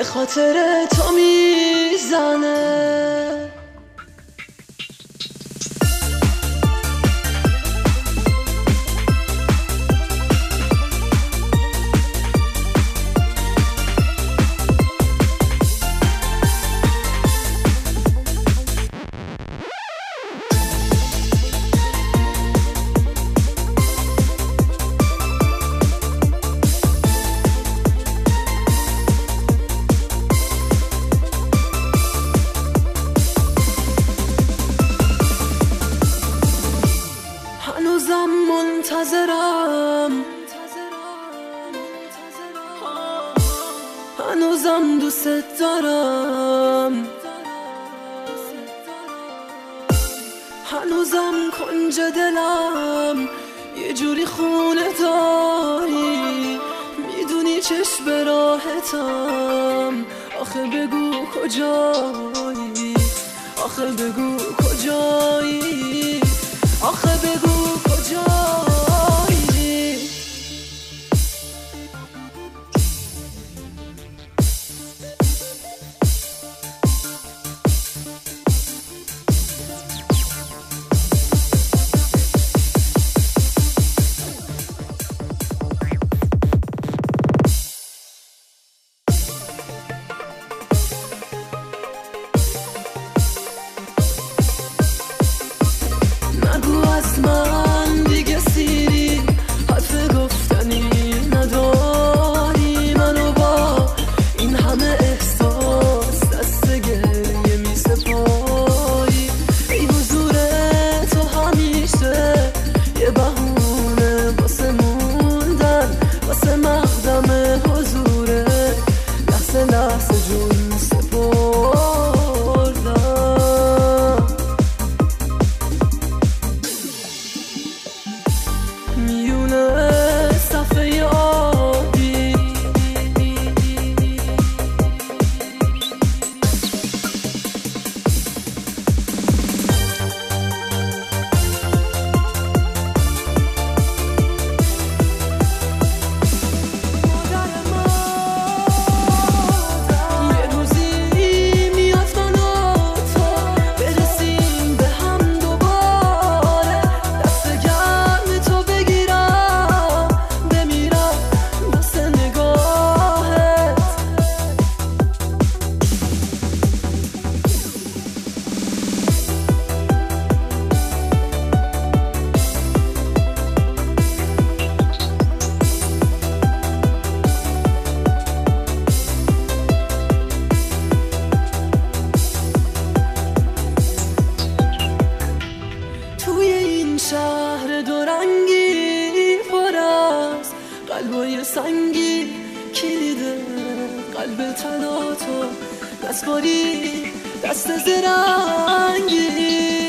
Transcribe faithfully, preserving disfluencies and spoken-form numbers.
به خاطر تو میزنه. هنوزم منتظرم، هنوزم دوست دارم، هنوزم کنج دلم یه جوری خونه داری. میدونی چشم به راحتم، آخه بگو کجایی، آخه بگو کجایی، آخه بگو کجایی. نگو از من دیگه سیری، حرف گفتنی نداری. منو با این همه احساس دست گریه می سپاری. ای حضور تو همیشه یه بهونه واسه موندن، واسه مقدم حضوره لحظه لحظه جون سپردم. میونه صفحه عادی یه روزی میاد من و تو برسیم به هم دوباره. دست گرم تو بگیرم بمیرم واسه نگاهت. توی این شهر دورنگی پر از قلبای سنگی، کلید قلب تنها تو دست باری دست زرنگی.